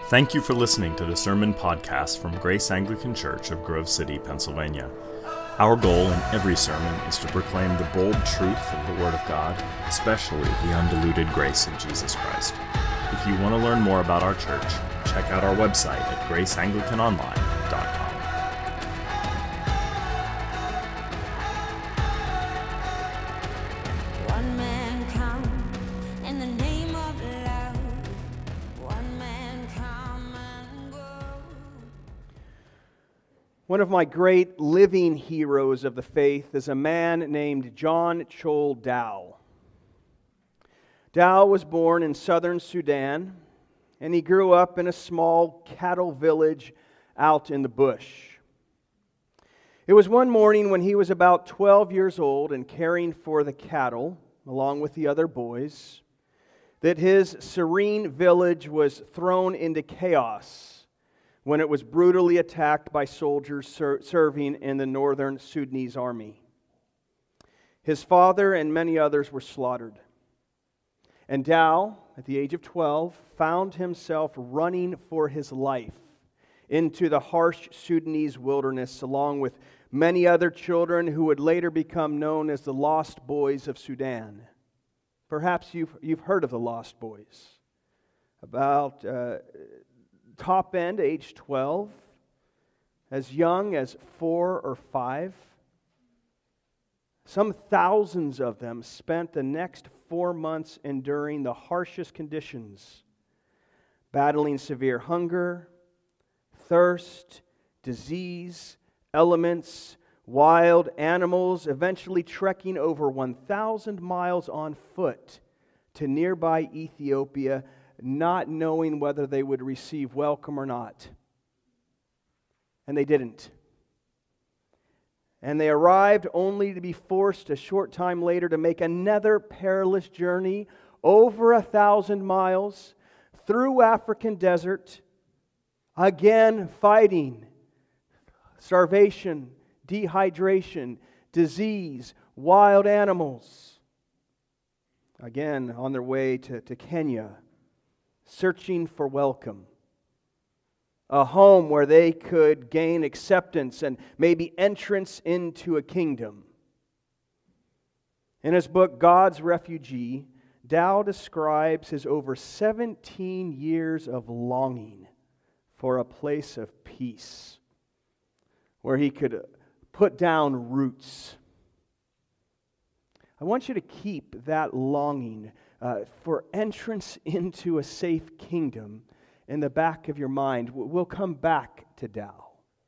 Thank you for listening to the Sermon Podcast from Grace Anglican Church of Grove City, Pennsylvania. Our goal in every sermon is to proclaim the bold truth of the Word of God, especially the undiluted grace of Jesus Christ. If you want to learn more about our church, check out our website at graceanglicanonline.com. One man come in the name of love. One man come and go. One of my great living heroes of the faith is a man named John Chol Dow. Dow was born in southern Sudan, and he grew up in a small cattle village out in the bush. It was one morning when he was about 12 years old and caring for the cattle, along with the other boys, that his serene village was thrown into chaos when it was brutally attacked by soldiers serving in the northern Sudanese army. His father and many others were slaughtered. And Dow, at the age of 12, found himself running for his life into the harsh Sudanese wilderness, along with many other children who would later become known as the Lost Boys of Sudan. Perhaps you've heard of the Lost Boys. About top end, age 12, as young as 4 or 5. Some thousands of them spent the next 4 months enduring the harshest conditions, battling severe hunger, thirst, disease, elements, wild animals, eventually trekking over 1,000 miles on foot to nearby Ethiopia, not knowing whether they would receive welcome or not. And they didn't. And they arrived only to be forced a short time later to make another perilous journey over 1,000 miles through African desert, again fighting starvation, dehydration, disease, wild animals. Again on their way to Kenya, searching for welcome. A home where they could gain acceptance and maybe entrance into a kingdom. In his book, God's Refugee, Dow describes his over 17 years of longing for a place of peace, where he could put down roots. I want you to keep that longing for entrance into a safe kingdom in the back of your mind. We'll come back to Dow.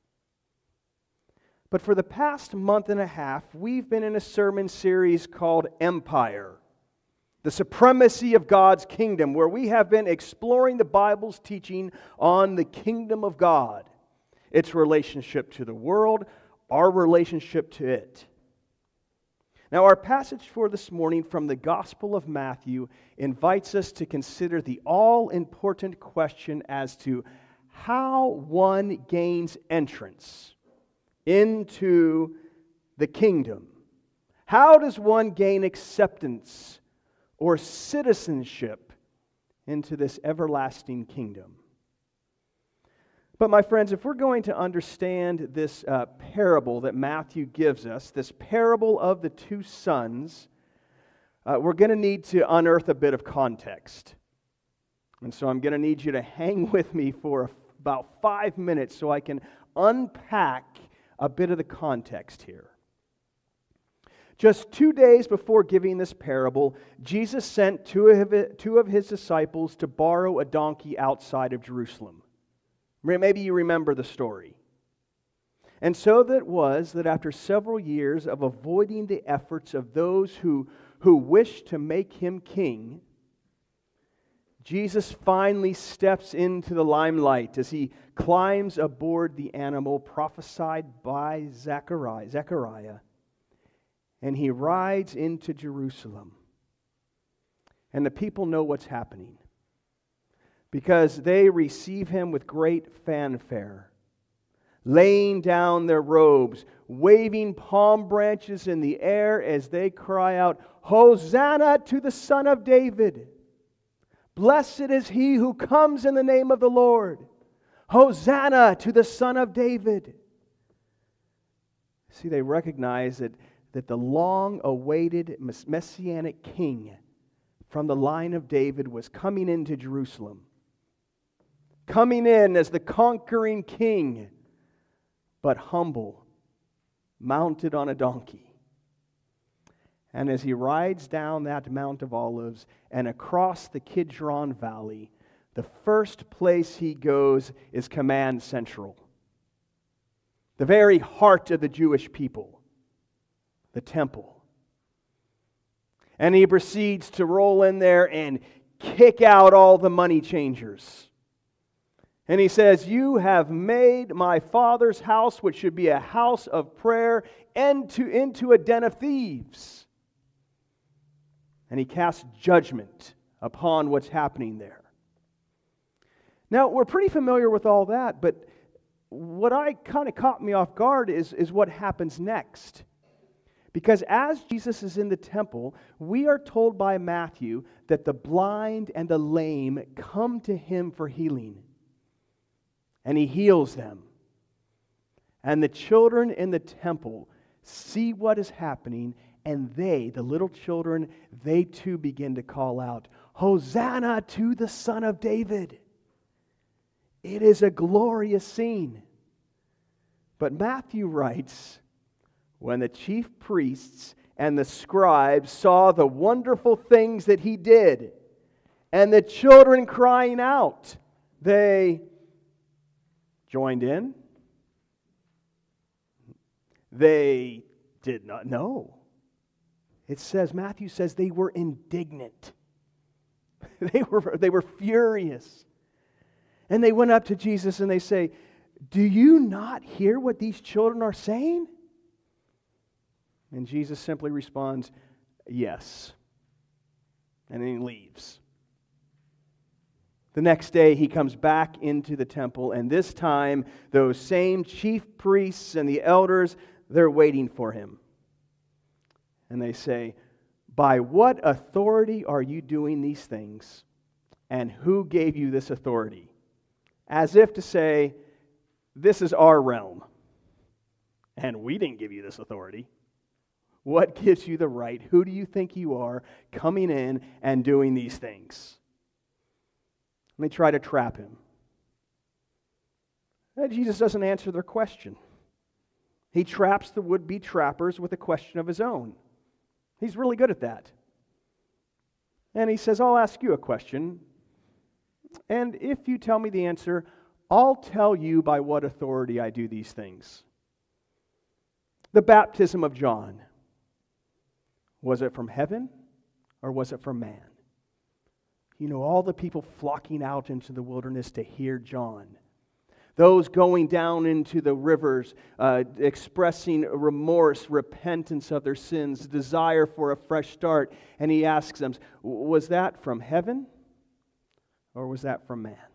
But for the past month and a half, we've been in a sermon series called Empire, the Supremacy of God's Kingdom, where we have been exploring the Bible's teaching on the kingdom of God, its relationship to the world, our relationship to it. Now, our passage for this morning from the Gospel of Matthew invites us to consider the all-important question as to how one gains entrance into the kingdom. How does one gain acceptance or citizenship into this everlasting kingdom? But my friends, if we're going to understand this parable that Matthew gives us, this parable of the two sons, we're going to need to unearth a bit of context. And so I'm going to need you to hang with me for about 5 minutes so I can unpack a bit of the context here. Just 2 days before giving this parable, Jesus sent two of his disciples to borrow a donkey outside of Jerusalem. Maybe you remember the story. And so that was that after several years of avoiding the efforts of those who wished to make him king, Jesus finally steps into the limelight as he climbs aboard the animal prophesied by Zechariah, and he rides into Jerusalem. And the people know what's happening, because they receive him with great fanfare, laying down their robes, waving palm branches in the air as they cry out, "Hosanna to the Son of David! Blessed is he who comes in the name of the Lord. Hosanna to the Son of David. See, they recognize that the long-awaited Messianic king from the line of David was coming into Jerusalem. Coming in as the conquering king, but humble, mounted on a donkey. And as he rides down that Mount of Olives and across the Kidron Valley, the first place he goes is Command Central. The very heart of the Jewish people, the temple. And he proceeds to roll in there and kick out all the money changers. And he says, "You have made my Father's house, which should be a house of prayer, into a den of thieves." And he casts judgment upon what's happening there. Now, we're pretty familiar with all that, but what kind of caught me off guard is what happens next. Because as Jesus is in the temple, we are told by Matthew that the blind and the lame come to him for healing. And he heals them. And the children in the temple see what is happening, and they, the little children, they too begin to call out, "Hosanna to the Son of David." It is a glorious scene. But Matthew writes, when the chief priests and the scribes saw the wonderful things that he did, and the children crying out, they joined in. They did not know. It says, Matthew says they were indignant. They were furious. And they went up to Jesus and they say, "Do you not hear what these children are saying?" And Jesus simply responds, "Yes." And then he leaves. The next day he comes back into the temple, and this time those same chief priests and the elders, they're waiting for him. And they say, "By what authority are you doing these things? And who gave you this authority?" As if to say, this is our realm, and we didn't give you this authority. What gives you the right? Who do you think you are coming in and doing these things? And they try to trap him. And Jesus doesn't answer their question. He traps the would-be trappers with a question of his own. He's really good at that. And he says, "I'll ask you a question. And if you tell me the answer, I'll tell you by what authority I do these things." The baptism of John, was it from heaven or was it from man? You know, all the people flocking out into the wilderness to hear John. Those going down into the rivers, expressing remorse, repentance of their sins, desire for a fresh start. And he asks them, was that from heaven? Or was that from man?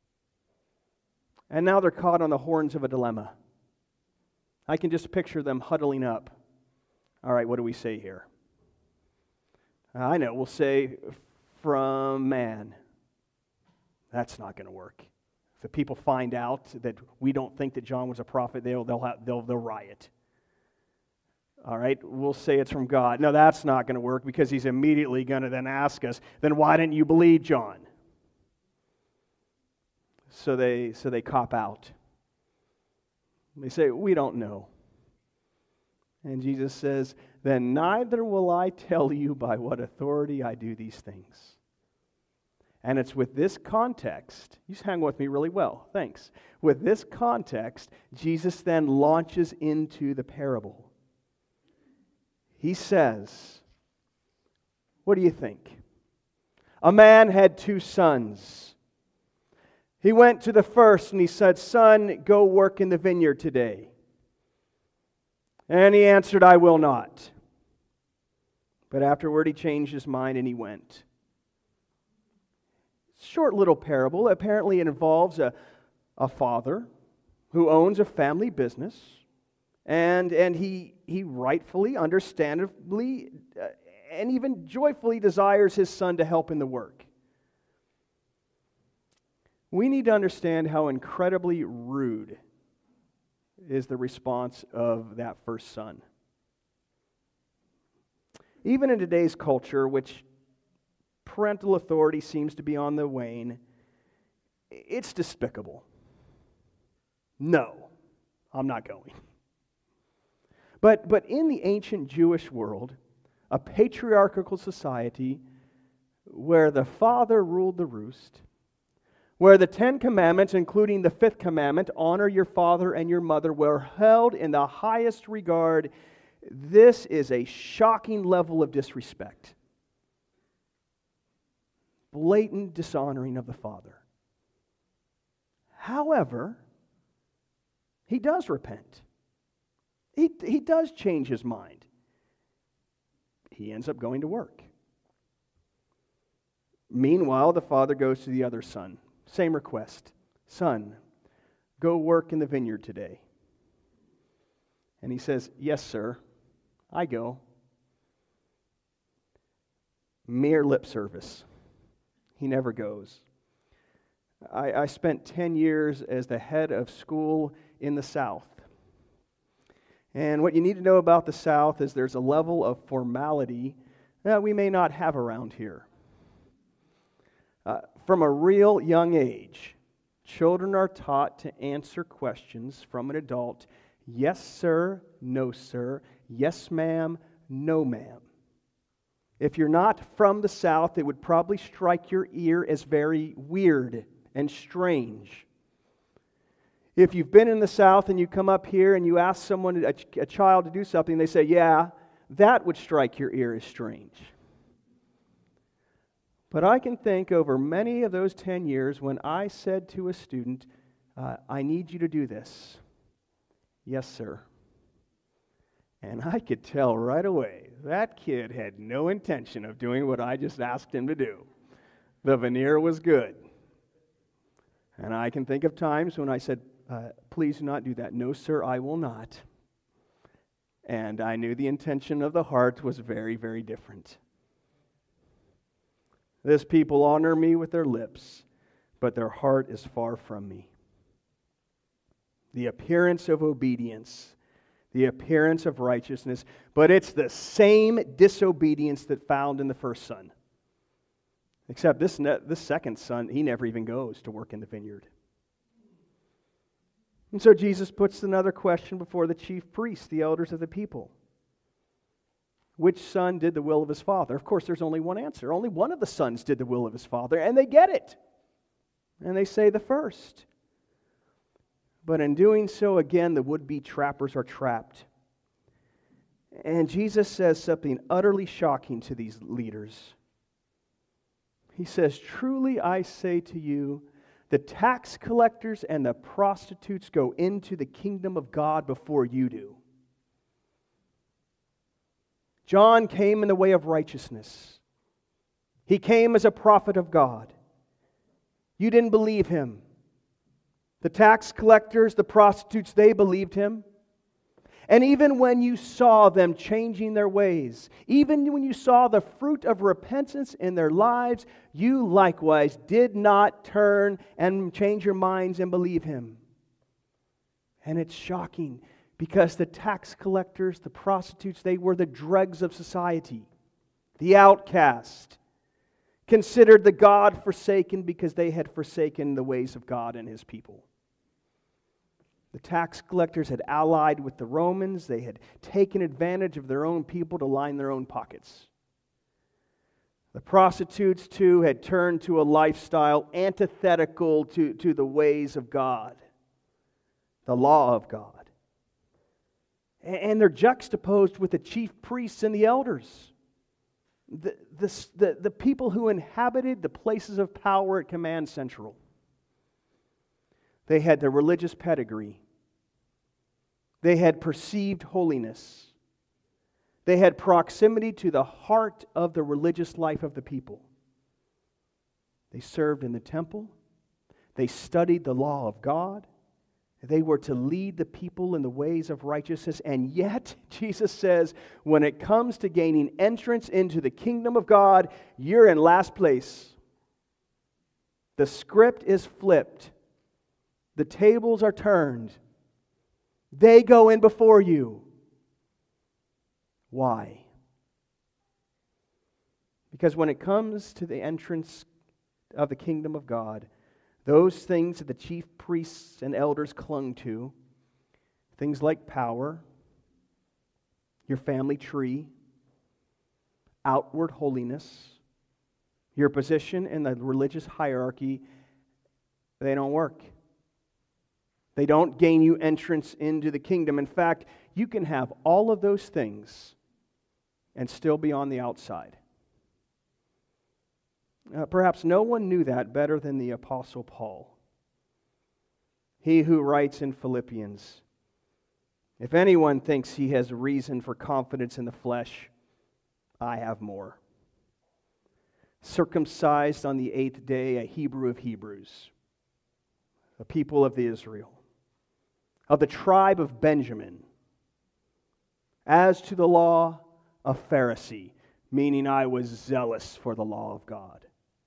And now they're caught on the horns of a dilemma. I can just picture them huddling up. All right, what do we say here? I know, we'll say from man. That's not going to work. If the people find out that we don't think that John was a prophet, they'll riot. All right, we'll say it's from God. No, that's not going to work because he's immediately going to then ask us, then why didn't you believe John? So they cop out. They say, we don't know. And Jesus says, then neither will I tell you by what authority I do these things. And it's with this context, you just hang with me really well, thanks. With this context, Jesus then launches into the parable. He says, what do you think? A man had 2 sons. He went to the first and he said, "Son, go work in the vineyard today." And he answered, "I will not." But afterward he changed his mind and he went. Short little parable. Apparently it involves a father who owns a family business. And he rightfully, understandably, and even joyfully desires his son to help in the work. we need to understand how incredibly rude is the response of that first son. Even in today's culture, which parental authority seems to be on the wane, it's despicable. No, I'm not going. But in the ancient Jewish world, a patriarchal society where the father ruled the roost, where the 10 Commandments, including the 5th commandment, honor your father and your mother, were held in the highest regard, this is a shocking level of disrespect. Blatant dishonoring of the father. However, he does repent. He does change his mind. He ends up going to work. Meanwhile, the father goes to the other son. Same request. Son, go work in the vineyard today. And he says, yes, sir, I go. Mere lip service. He never goes. I spent 10 years as the head of school in the South. And what you need to know about the South is there's a level of formality that we may not have around here. From a real young age, children are taught to answer questions from an adult. Yes, sir. No, sir. Yes, ma'am. No, ma'am. If you're not from the South, it would probably strike your ear as very weird and strange. If you've been in the South and you come up here and you ask someone, a child, to do something, they say, yeah, that would strike your ear as strange. But I can think over many of those 10 years when I said to a student, I need you to do this. Yes, sir. And I could tell right away that kid had no intention of doing what I just asked him to do. The veneer was good. And I can think of times when I said, please do not do that. No, sir, I will not. And I knew the intention of the heart was very, very different. This people honor me with their lips, but their heart is far from me. The appearance of obedience, the appearance of righteousness, but it's the same disobedience that found in the first son. Except this second son, he never even goes to work in the vineyard. And so Jesus puts another question before the chief priests, the elders of the people. Which son did the will of his father? Of course, there's only one answer. Only one of the sons did the will of his father, and they get it. And they say the first. But in doing so, again, the would-be trappers are trapped. And Jesus says something utterly shocking to these leaders. He says, truly I say to you, the tax collectors and the prostitutes go into the kingdom of God before you do. John came in the way of righteousness. He came as a prophet of God. You didn't believe him. The tax collectors, the prostitutes, they believed him. And even when you saw them changing their ways, even when you saw the fruit of repentance in their lives, you likewise did not turn and change your minds and believe him. And it's shocking because the tax collectors, the prostitutes, they were the dregs of society, the outcast, considered the God-forsaken because they had forsaken the ways of God and his people. The tax collectors had allied with the Romans. They had taken advantage of their own people to line their own pockets. The prostitutes, too, had turned to a lifestyle antithetical to the ways of God, the law of God. And they're juxtaposed with the chief priests and the elders, the people who inhabited the places of power at Command Central. They had the religious pedigree. They had perceived holiness. They had proximity to the heart of the religious life of the people. They served in the temple. They studied the law of God. They were to lead the people in the ways of righteousness. And yet, Jesus says, when it comes to gaining entrance into the kingdom of God, you're in last place. The script is flipped. The tables are turned. They go in before you. Why? Because when it comes to the entrance of the kingdom of God, those things that the chief priests and elders clung to, things like power, your family tree, outward holiness, your position in the religious hierarchy, they don't work. They don't gain you entrance into the kingdom. In fact, you can have all of those things and still be on the outside. Perhaps no one knew that better than the Apostle Paul. He who writes in Philippians, "If anyone thinks he has reason for confidence in the flesh, I have more. Circumcised on the 8th day, a Hebrew of Hebrews, a people of Israel, of the tribe of Benjamin. As to the law, a Pharisee," meaning I was zealous for the law of God.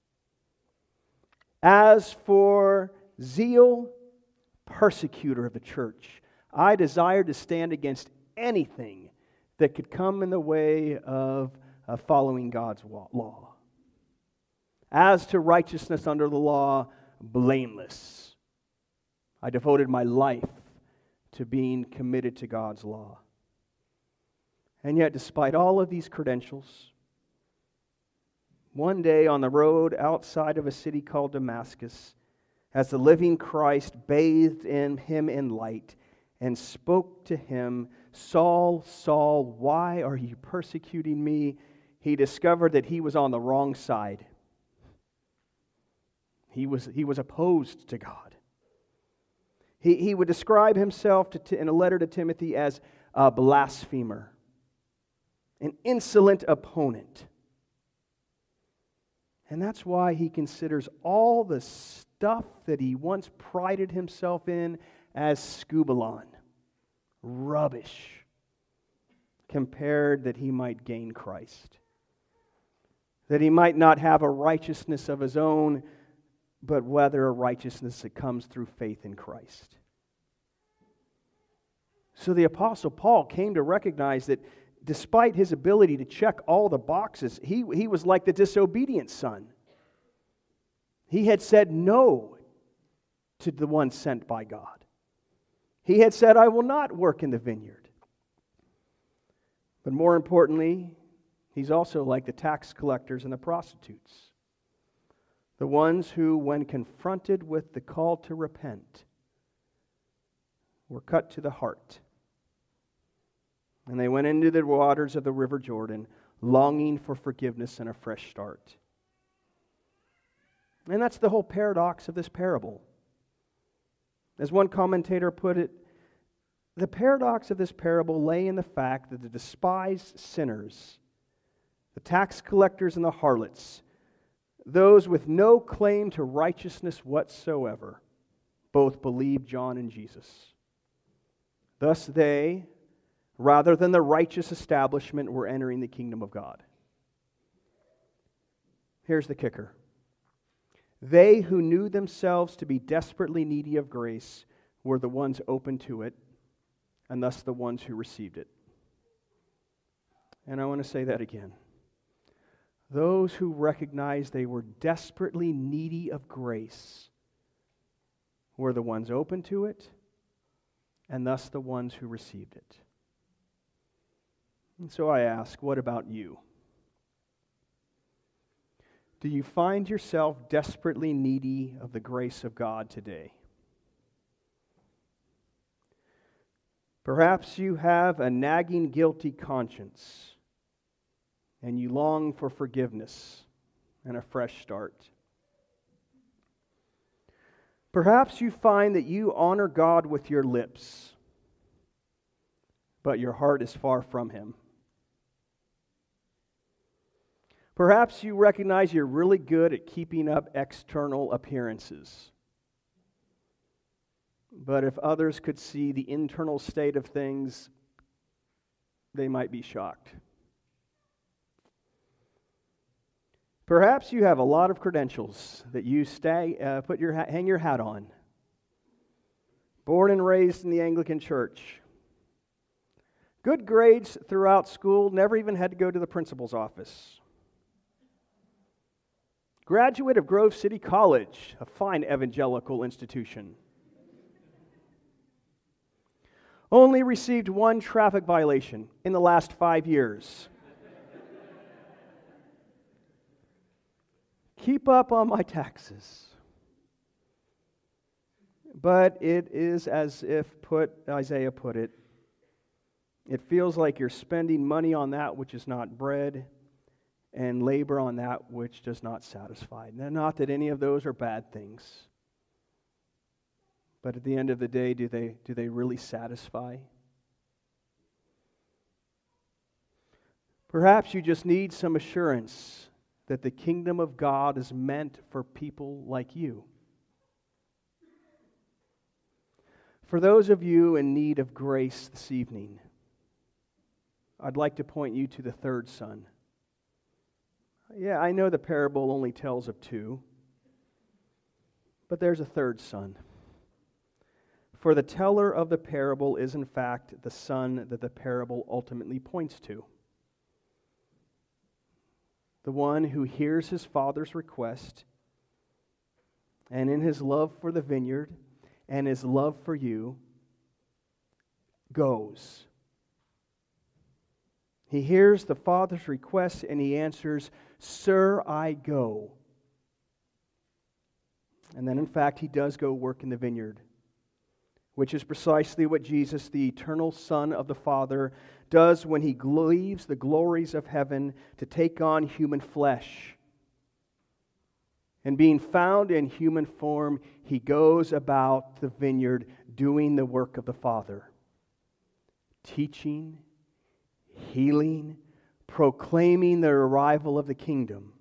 "As for zeal, persecutor of the church. I desired to stand against anything that could come in the way of following God's law. As to righteousness under the law, blameless. I devoted my life to being committed to God's law." And yet, despite all of these credentials, one day on the road outside of a city called Damascus, as the living Christ bathed in him in light and spoke to him, "Saul, Saul, why are you persecuting me?" he discovered that he was on the wrong side. He was opposed to God. He would describe himself in a letter to Timothy as a blasphemer, an insolent opponent. And that's why he considers all the stuff that he once prided himself in as scubalon, rubbish, compared that he might gain Christ. That he might not have a righteousness of his own, but whether a righteousness that comes through faith in Christ. So the Apostle Paul came to recognize that despite his ability to check all the boxes, he was like the disobedient son. He had said no to the one sent by God. He had said, "I will not work in the vineyard." But more importantly, he's also like the tax collectors and the prostitutes. The ones who, when confronted with the call to repent, were cut to the heart. And they went into the waters of the river Jordan, longing for forgiveness and a fresh start. And that's the whole paradox of this parable. As one commentator put it, the paradox of this parable lay in the fact that the despised sinners, the tax collectors and the harlots, those with no claim to righteousness whatsoever, both believed John and Jesus. Thus they, rather than the righteous establishment, were entering the kingdom of God. Here's the kicker. They who knew themselves to be desperately needy of grace were the ones open to it, and thus the ones who received it. And I want to say that again. Those who recognized they were desperately needy of grace were the ones open to it, and thus the ones who received it. And so I ask, what about you? Do you find yourself desperately needy of the grace of God today? Perhaps you have a nagging, guilty conscience, and you long for forgiveness and a fresh start. Perhaps you find that you honor God with your lips, but your heart is far from Him. Perhaps you recognize you're really good at keeping up external appearances. But if others could see the internal state of things, they might be shocked. Perhaps you have a lot of credentials that you hang your hat on. Born and raised in the Anglican Church. Good grades throughout school, never even had to go to the principal's office. Graduate of Grove City College, a fine evangelical institution. Only received one traffic violation in the last 5 years. Keep up on my taxes. But it is as if Isaiah put it, it feels like you're spending money on that which is not bread and labor on that which does not satisfy. Now, not that any of those are bad things. But at the end of the day, do they really satisfy? Perhaps you just need some assurance that the kingdom of God is meant for people like you. For those of you in need of grace this evening, I'd like to point you to the third son. Yeah, I know the parable only tells of two, but there's a third son. For the teller of the parable is in fact the son that the parable ultimately points to. The one who hears his father's request, and in his love for the vineyard and his love for you, goes. He hears the father's request and he answers, "Sir, I go." And then in fact he does go work in the vineyard, which is precisely what Jesus, the eternal Son of the Father, does when he leaves the glories of heaven to take on human flesh. And being found in human form, he goes about the vineyard doing the work of the Father, teaching, healing, proclaiming the arrival of the kingdom.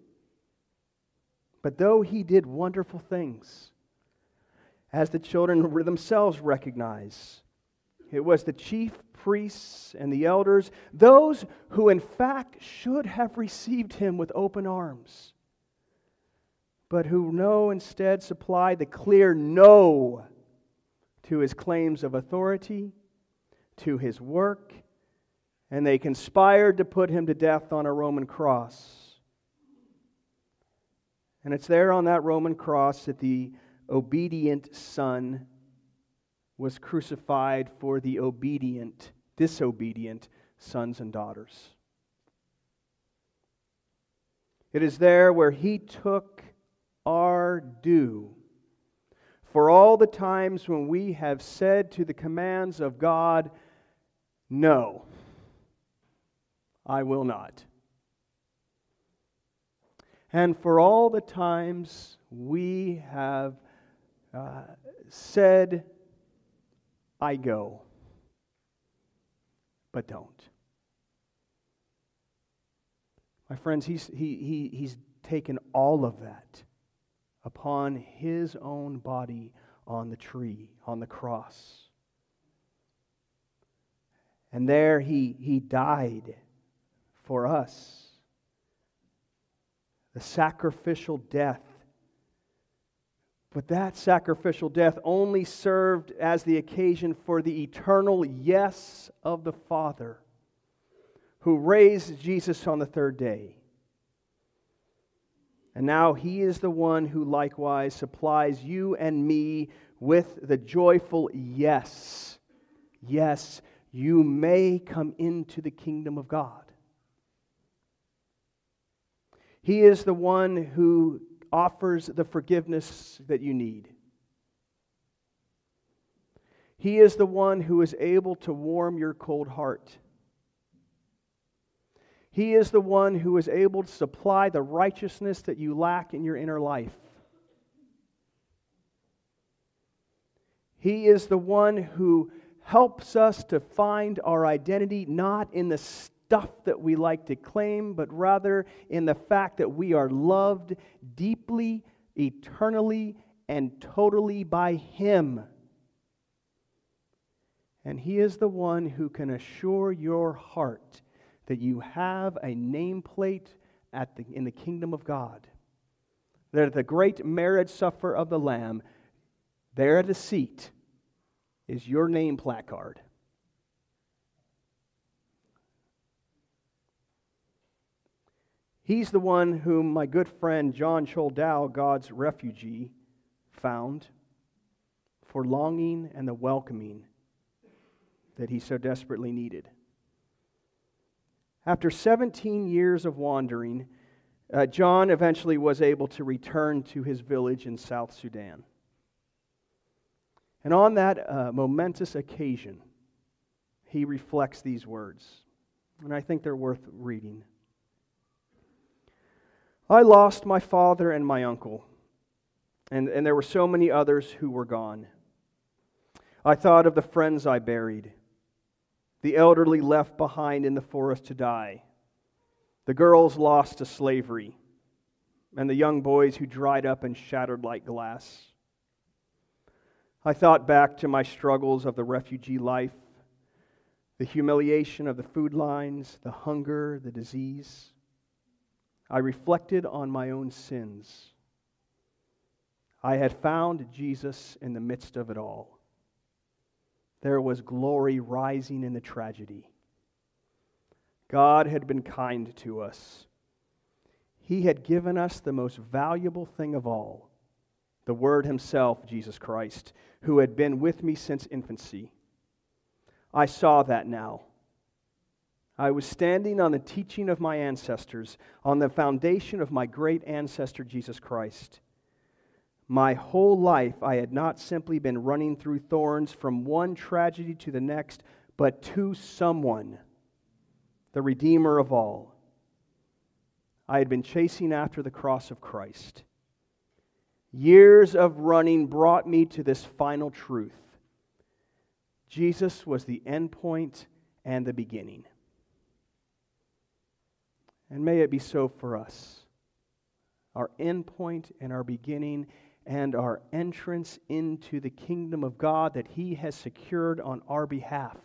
But though he did wonderful things, as the children themselves recognize, it was the chief priests and the elders, those who in fact should have received him with open arms, but who instead supplied the clear no to his claims of authority, to his work, and they conspired to put him to death on a Roman cross. And it's there on that Roman cross that the obedient Son was crucified for the disobedient sons and daughters. It is there where he took our due for all the times when we have said to the commands of God, "No, I will not." And for all the times we have said, "I go," but don't. My friends, he's taken all of that upon his own body on the tree, on the cross. And there he died for us. The sacrificial death. But that sacrificial death only served as the occasion for the eternal yes of the Father, who raised Jesus on the third day. And now he is the one who likewise supplies you and me with the joyful yes. Yes, you may come into the kingdom of God. He is the one who offers the forgiveness that you need. He is the one who is able to warm your cold heart. He is the one who is able to supply the righteousness that you lack in your inner life. He is the one who helps us to find our identity not in the stuff that we like to claim, but rather in the fact that we are loved deeply, eternally, and totally by Him. And He is the one who can assure your heart that you have a nameplate in the kingdom of God. That at the great marriage supper of the Lamb, there at a seat is your name placard. He's the one whom my good friend John Choldow, God's refugee, found for longing and the welcoming that he so desperately needed. After 17 years of wandering, John eventually was able to return to his village in South Sudan. And on that momentous occasion, he reflects these words, and I think they're worth reading. I lost my father and my uncle, and there were so many others who were gone. I thought of the friends I buried, the elderly left behind in the forest to die, the girls lost to slavery, and the young boys who dried up and shattered like glass. I thought back to my struggles of the refugee life, the humiliation of the food lines, the hunger, the disease. I reflected on my own sins. I had found Jesus in the midst of it all. There was glory rising in the tragedy. God had been kind to us. He had given us the most valuable thing of all, the Word Himself, Jesus Christ, who had been with me since infancy. I saw that now. I was standing on the teaching of my ancestors, on the foundation of my great ancestor, Jesus Christ. My whole life, I had not simply been running through thorns from one tragedy to the next, but to someone, the Redeemer of all. I had been chasing after the cross of Christ. Years of running brought me to this final truth. Jesus was the end point and the beginning. And may it be so for us. Our end point and our beginning and our entrance into the kingdom of God that He has secured on our behalf.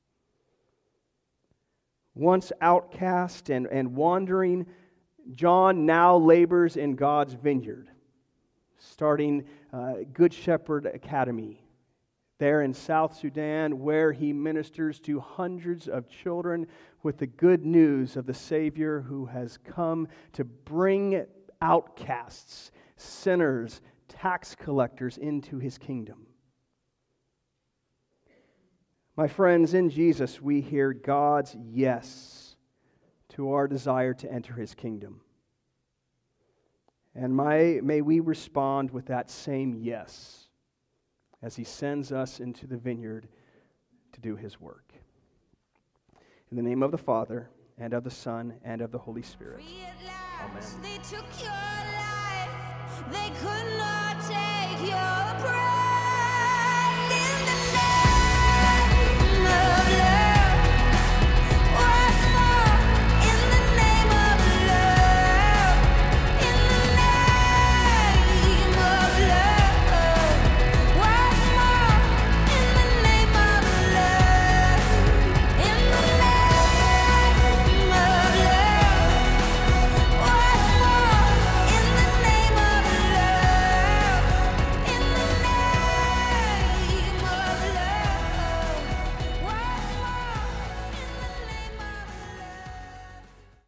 Once outcast and wandering, John now labors in God's vineyard, starting Good Shepherd Academy there in South Sudan, where he ministers to hundreds of children with the good news of the Savior who has come to bring outcasts, sinners, tax collectors into His kingdom. My friends, in Jesus we hear God's yes to our desire to enter His kingdom. And may we respond with that same yes as He sends us into the vineyard to do His work. In the name of the Father, and of the Son, and of the Holy Spirit. Amen.